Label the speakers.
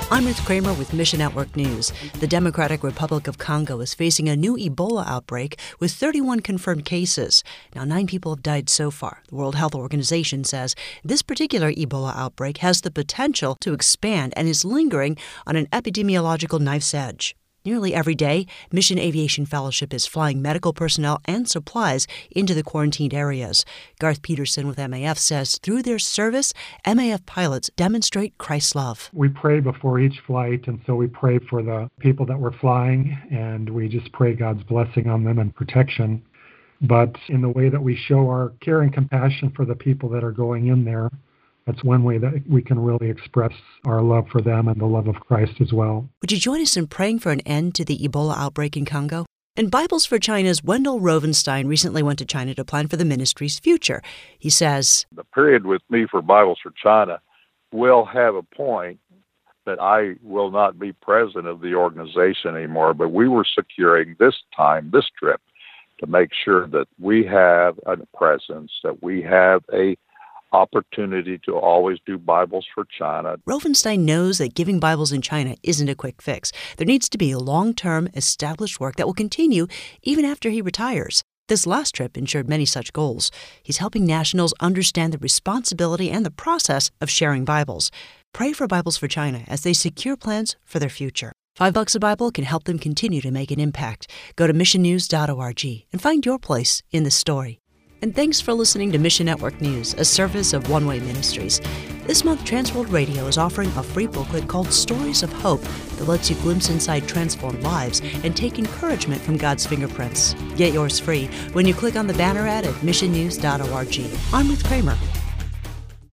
Speaker 1: I'm Ruth Kramer with Mission Network News. The Democratic Republic of Congo is facing a new Ebola outbreak with 31 confirmed cases. Now, 9 people have died so far. The World Health Organization says this particular Ebola outbreak has the potential to expand and is lingering on an epidemiological knife's edge. Nearly every day, Mission Aviation Fellowship is flying medical personnel and supplies into the quarantined areas. Garth Peterson with MAF says through their service, MAF pilots demonstrate Christ's love.
Speaker 2: We pray before each flight, and so we pray for the people that we're flying, and we just pray God's blessing on them and protection. But in the way that we show our care and compassion for the people that are going in there, that's one way that we can really express our love for them and the love of Christ as well.
Speaker 1: Would you join us in praying for an end to the Ebola outbreak in Congo? And Bibles for China's Wendell Rovenstein recently went to China to plan for the ministry's future. He says,
Speaker 3: the period with me for Bibles for China will have a point that I will not be president of the organization anymore, but we were securing this trip, to make sure that we have a presence, that we have a opportunity to always do Bibles for China.
Speaker 1: Rovenstein knows that giving Bibles in China isn't a quick fix. There needs to be a long-term, established work that will continue even after he retires. This last trip ensured many such goals. He's helping nationals understand the responsibility and the process of sharing Bibles. Pray for Bibles for China as they secure plans for their future. $5 a Bible can help them continue to make an impact. Go to missionnews.org and find your place in the story. And thanks for listening to Mission Network News, a service of One Way Ministries. This month, Transworld Radio is offering a free booklet called Stories of Hope that lets you glimpse inside transformed lives and take encouragement from God's fingerprints. Get yours free when you click on the banner ad at missionnews.org. I'm Ruth Kramer.